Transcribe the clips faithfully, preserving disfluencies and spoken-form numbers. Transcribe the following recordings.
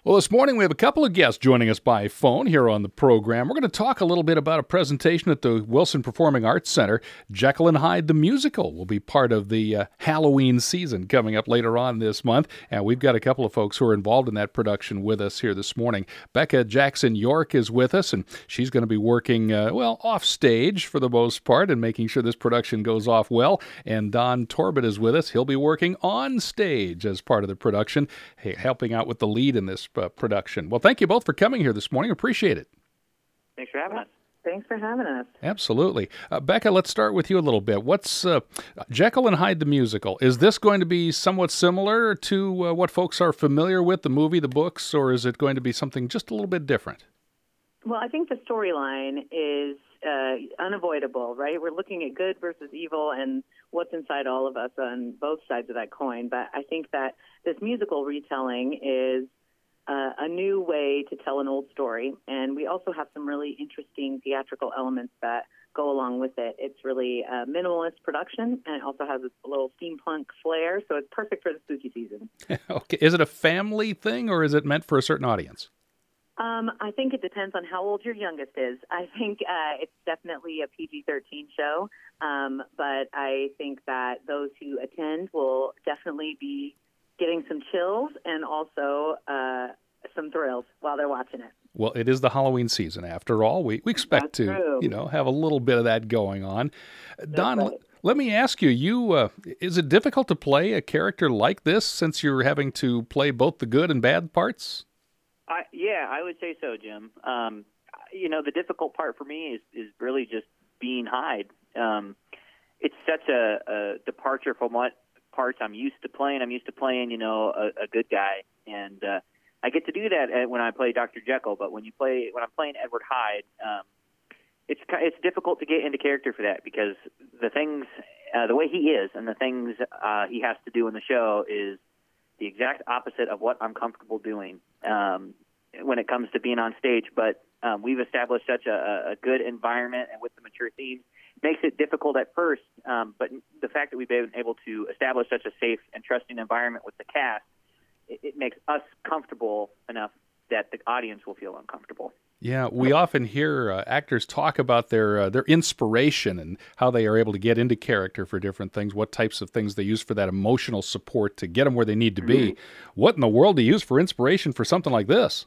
Well, this morning we have a couple of guests joining us by phone here on the program. We're going to talk a little bit about a presentation at the Wilson Performing Arts Center. Jekyll and Hyde the Musical will be part of the uh, Halloween season coming up later on this month. And we've got a couple of folks who are involved in that production with us here this morning. Becca Jackson York is with us, and she's going to be working, uh, well, off stage for the most part and making sure this production goes off well. And Don Torbett is with us. He'll be working on stage as part of the production, hey, helping out with the lead in this Uh, production. Well, thank you both for coming here this morning. Appreciate it. Thanks for having us. Thanks for having us. Absolutely. Uh, Becca, let's start with you a little bit. What's uh, Jekyll and Hyde the Musical? Is this going to be somewhat similar to uh, what folks are familiar with, the movie, the books, or is it going to be something just a little bit different? Well, I think the storyline is uh, unavoidable, right? We're looking at good versus evil and what's inside all of us on both sides of that coin. But I think that this musical retelling is Uh, a new way to tell an old story, and we also have some really interesting theatrical elements that go along with it. It's really a minimalist production, and it also has a little steampunk flair, so it's perfect for the spooky season. Okay, is it a family thing, or is it meant for a certain audience? Um, I think it depends on how old your youngest is. I think uh, it's definitely a P G thirteen show, um, but I think that those who attend will definitely be getting some chills and also uh, some thrills while they're watching it. Well, it is the Halloween season after all. We we expect That's to, true. you know, have a little bit of that going on. Don, right. l- let me ask you, you uh, is it difficult to play a character like this since you're having to play both the good and bad parts? I, yeah, I would say so, Jim. Um, you know, the difficult part for me is, is really just being Hyde. Um, it's such a, a departure from what parts I'm used to playing. I'm used to playing, you know, a, a good guy, and uh, I get to do that at, when I play Doctor Jekyll. But when you play, when I'm playing Edward Hyde, um, it's it's difficult to get into character for that because the things, uh, the way he is, and the things uh, he has to do in the show is the exact opposite of what I'm comfortable doing um, when it comes to being on stage. But um, we've established such a, a good environment, and with the mature themes, makes it difficult at first. Um, but the fact that we've been able to establish such a safe and trusting environment with the cast, it, it makes us comfortable enough that the audience will feel uncomfortable. Yeah, we often hear uh, actors talk about their uh, their inspiration and how they are able to get into character for different things, what types of things they use for that emotional support to get them where they need to be. Mm-hmm. What in the world do you use for inspiration for something like this?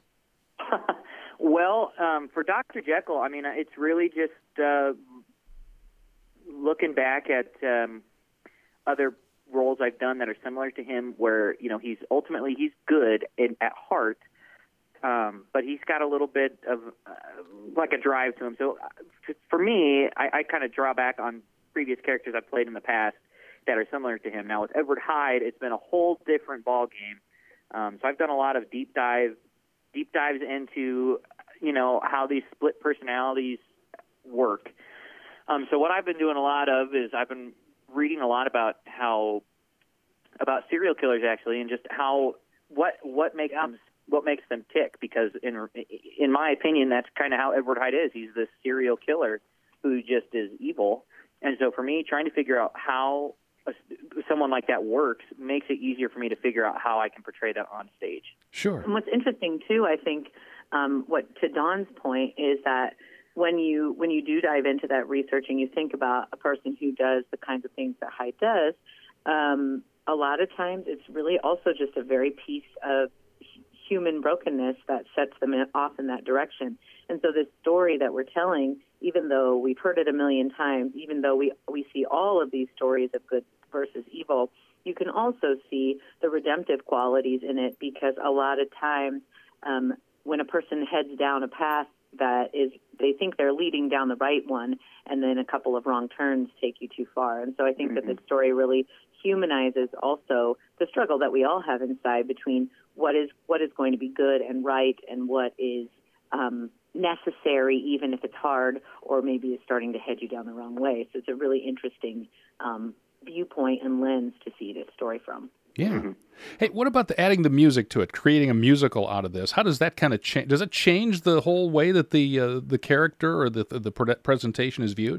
Well, um, for Doctor Jekyll, I mean, it's really just uh, looking back at um, other roles I've done that are similar to him where, you know, he's ultimately, he's good in, at heart, Um, but he's got a little bit of uh, like a drive to him. So uh, for me, I, I kind of draw back on previous characters I've played in the past that are similar to him. Now with Edward Hyde, it's been a whole different ball game. Um, so I've done a lot of deep dive, deep dives into, you know, how these split personalities work. Um, so what I've been doing a lot of is I've been reading a lot about how about serial killers actually, and just how what what makes them what makes them tick, because in in my opinion, that's kind of how Edward Hyde is. He's this serial killer who just is evil. And so for me, trying to figure out how a, someone like that works makes it easier for me to figure out how I can portray that on stage. Sure. And what's interesting, too, I think, um, what to Don's point, is that when you when you do dive into that research and you think about a person who does the kinds of things that Hyde does, um, a lot of times it's really also just a very piece of human brokenness that sets them off in that direction. And so this story that we're telling, even though we've heard it a million times, even though we, we see all of these stories of good versus evil, you can also see the redemptive qualities in it, because a lot of times um, when a person heads down a path that is, they think they're leading down the right one, and then a couple of wrong turns take you too far. And so I think mm-hmm. that this story really humanizes also the struggle that we all have inside between what is what is going to be good and right, and what is um, necessary, even if it's hard, or maybe is starting to head you down the wrong way. So it's a really interesting um, viewpoint and lens to see this story from. Yeah. Mm-hmm. Hey, what about the adding the music to it, creating a musical out of this? How does that kind of change? Does it change the whole way that the uh, the character or the the presentation is viewed?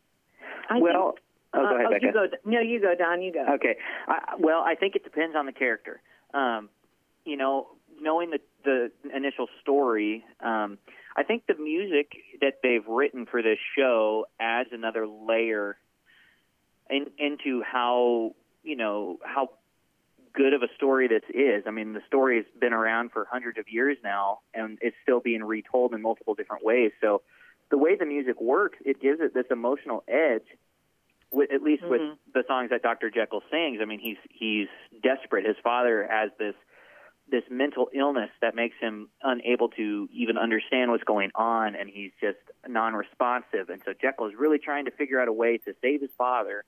I well, think, oh, go ahead, uh, Becca. You go, no, you go, Don. You go. Okay. I, well, I think it depends on the character. Um, you know, knowing the the initial story, um, I think the music that they've written for this show adds another layer in, into how, you know, how good of a story this is. I mean, the story has been around for hundreds of years now, and it's still being retold in multiple different ways. So the way the music works, it gives it this emotional edge, with, at least mm-hmm. with the songs that Doctor Jekyll sings. I mean, he's he's desperate. His father has this this mental illness that makes him unable to even understand what's going on, and he's just non-responsive. And so Jekyll is really trying to figure out a way to save his father.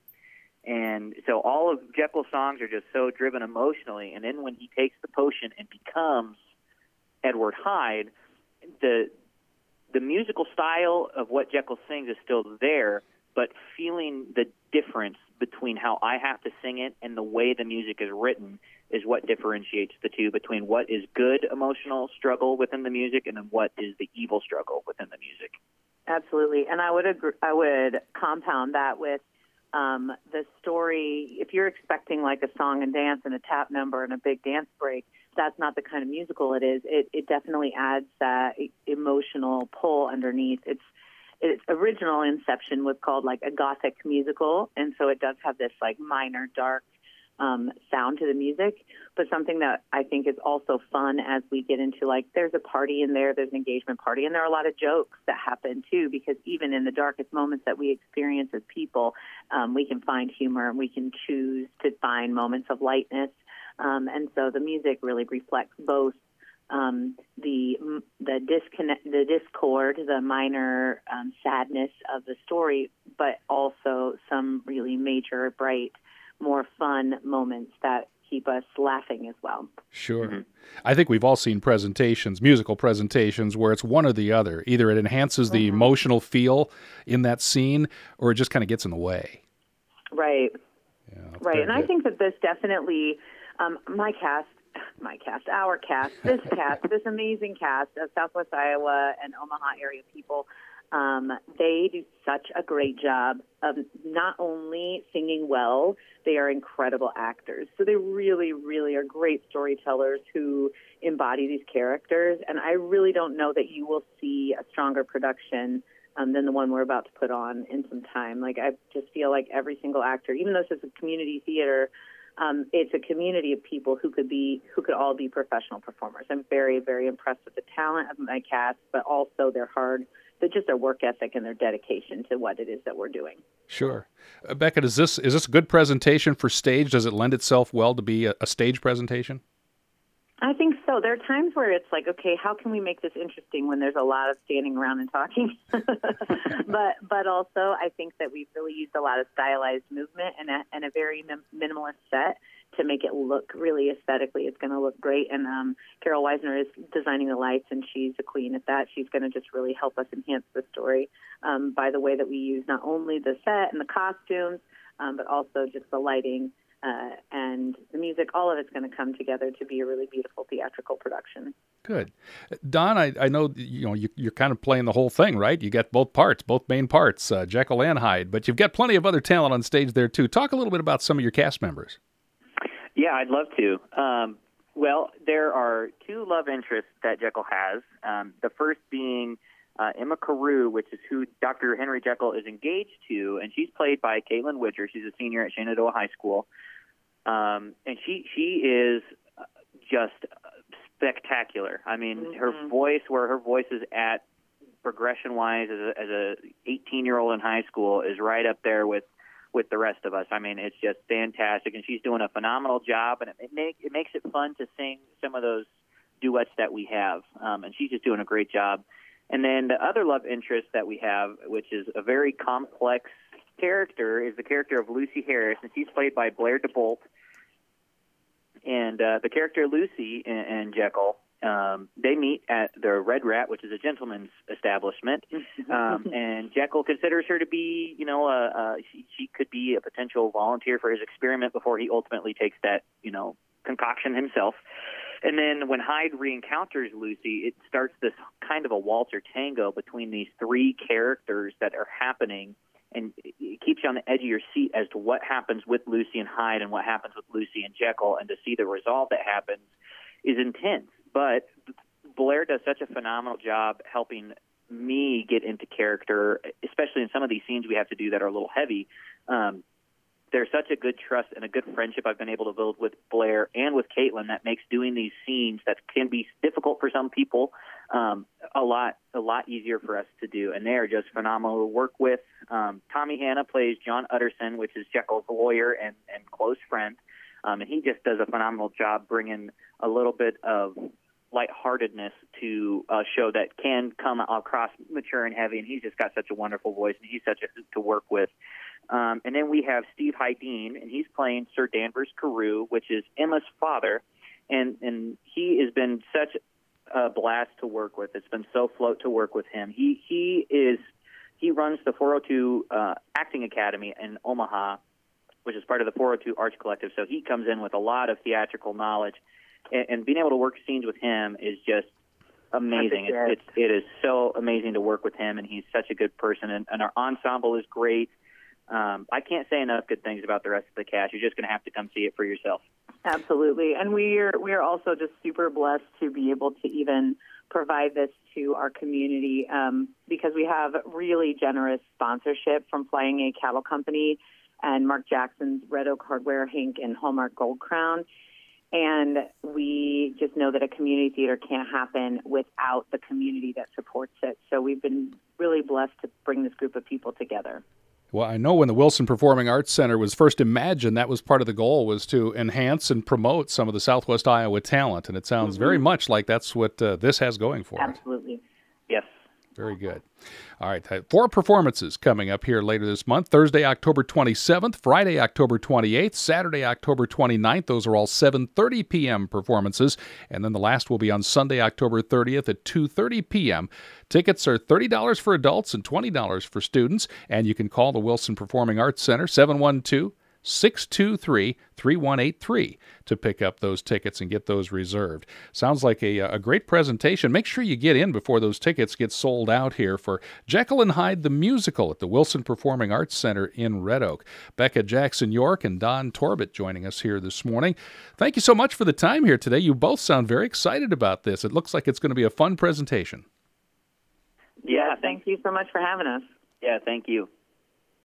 And so all of Jekyll's songs are just so driven emotionally. And then when he takes the potion and becomes Edward Hyde, the the musical style of what Jekyll sings is still there, but feeling the difference between how I have to sing it and the way the music is written is what differentiates the two, between what is good emotional struggle within the music and then what is the evil struggle within the music. Absolutely. And I would agree, I would compound that with um, the story. If you're expecting like a song and dance and a tap number and a big dance break, that's not the kind of musical it is. It, it definitely adds that emotional pull underneath. It's its original inception was called like a Gothic musical, and so it does have this like minor, dark um, sound to the music. But something that I think is also fun as we get into like there's a party in there, there's an engagement party, and there are a lot of jokes that happen too, because even in the darkest moments that we experience as people, um, we can find humor and we can choose to find moments of lightness. Um, and so the music really reflects both um, the the disconnect, the discord, the minor um, sadness of the story, but also some really major, bright, more fun moments that keep us laughing as well. Sure. Mm-hmm. I think we've all seen presentations, musical presentations, where it's one or the other. Either it enhances the mm-hmm. emotional feel in that scene, or it just kind of gets in the way. Right. Yeah, right. And good. I think that this definitely, um, my cast, my cast, our cast, this cast, this amazing cast of Southwest Iowa and Omaha area people, um, they do such a great job of not only singing well, they are incredible actors. So they really, really are great storytellers who embody these characters. And I really don't know that you will see a stronger production um, than the one we're about to put on in some time. Like, I just feel like every single actor, even though this is a community theater, Um, it's a community of people who could be, who could all be professional performers. I'm very, very impressed with the talent of my cast, but also their hard, they're just their work ethic and their dedication to what it is that we're doing. Sure. Uh, Becca, is this is this a good presentation for stage? Does it lend itself well to be a, a stage presentation? I think so. There are times where it's like, okay, how can we make this interesting when there's a lot of standing around and talking? but but also, I think that we've really used a lot of stylized movement and a, and a very min- minimalist set to make it look really aesthetically. It's going to look great. And um, Carol Weisner is designing the lights, and she's a queen at that. She's going to just really help us enhance the story um, by the way that we use not only the set and the costumes, um, but also just the lighting. Uh, and the music, all of it's going to come together to be a really beautiful theatrical production. Good. Don, I, I know you know you, you're kind of playing the whole thing, right? You got both parts, both main parts, uh, Jekyll and Hyde, but you've got plenty of other talent on stage there too. Talk a little bit about some of your cast members. Yeah, I'd love to. Um, well, there are two love interests that Jekyll has. Um, the first being uh, Emma Carew, which is who Doctor Henry Jekyll is engaged to, and she's played by Caitlin Widger. She's a senior at Shenandoah High School. Um, and she she is just spectacular. I mean, mm-hmm. her voice, where her voice is at progression-wise as a, as a eighteen-year-old in high school, is right up there with, with the rest of us. I mean, it's just fantastic, and she's doing a phenomenal job, and it, it, make, it makes it fun to sing some of those duets that we have, um, and she's just doing a great job. And then the other love interest that we have, which is a very complex character, is the character of Lucy Harris, and she's played by Blair DeBolt. And uh, the character Lucy and, and Jekyll, um, they meet at the Red Rat, which is a gentleman's establishment. Um, and Jekyll considers her to be, you know, a, a, she, she could be a potential volunteer for his experiment before he ultimately takes that, you know, concoction himself. And then when Hyde re-encounters Lucy, it starts this kind of a waltz or tango between these three characters that are happening. And it keeps you on the edge of your seat as to what happens with Lucy and Hyde and what happens with Lucy and Jekyll. And to see the resolve that happens is intense. But Blair does such a phenomenal job helping me get into character, especially in some of these scenes we have to do that are a little heavy. Um, there's such a good trust and a good friendship I've been able to build with Blair and with Caitlin that makes doing these scenes that can be difficult for some people um, a lot a lot easier for us to do. And they are just phenomenal to work with. Um, Tommy Hanna plays John Utterson, which is Jekyll's lawyer and, and close friend. Um, and he just does a phenomenal job bringing a little bit of lightheartedness to a show that can come across mature and heavy, and he's just got such a wonderful voice, and he's such a hoot to work with. Um, and then we have Steve Hydeen, and he's playing Sir Danvers Carew, which is Emma's father, and and he has been such a blast to work with. It's been so float to work with him. He he is he runs the four oh two uh, Acting Academy in Omaha, which is part of the four oh two Arts Collective, so he comes in with a lot of theatrical knowledge. And, and being able to work scenes with him is just amazing. It, it's it is so amazing to work with him, and he's such a good person. And, and our ensemble is great. Um, I can't say enough good things about the rest of the cast. You're just going to have to come see it for yourself. Absolutely, and we are we are also just super blessed to be able to even provide this to our community um, because we have really generous sponsorship from Flying A Cattle Company and Mark Jackson's Red Oak Hardware, Hank, and Hallmark Gold Crown. And we just know that a community theater can't happen without the community that supports it. So we've been really blessed to bring this group of people together. Well, I know when the Wilson Performing Arts Center was first imagined, that was part of the goal, was to enhance and promote some of the Southwest Iowa talent. And it sounds mm-hmm. very much like that's what uh, this has going for it. Absolutely. Yes. Very good. All right, four performances coming up here later this month. Thursday, October twenty-seventh, Friday, October twenty-eighth, Saturday, October twenty-ninth. Those are all seven thirty p.m. performances. And then the last will be on Sunday, October thirtieth at two thirty p.m. Tickets are thirty dollars for adults and twenty dollars for students. And you can call the Wilson Performing Arts Center, seven one two, six two three, three one eight three to pick up those tickets and get those reserved. Sounds like a, a great presentation. Make sure you get in before those tickets get sold out here for Jekyll and Hyde the Musical at the Wilson Performing Arts Center in Red Oak. Becca Jackson York and Don Torbett joining us here this morning. Thank you so much for the time here today. You both sound very excited about this. It looks like it's going to be a fun presentation. Yeah, thank you so much for having us. Yeah, thank you.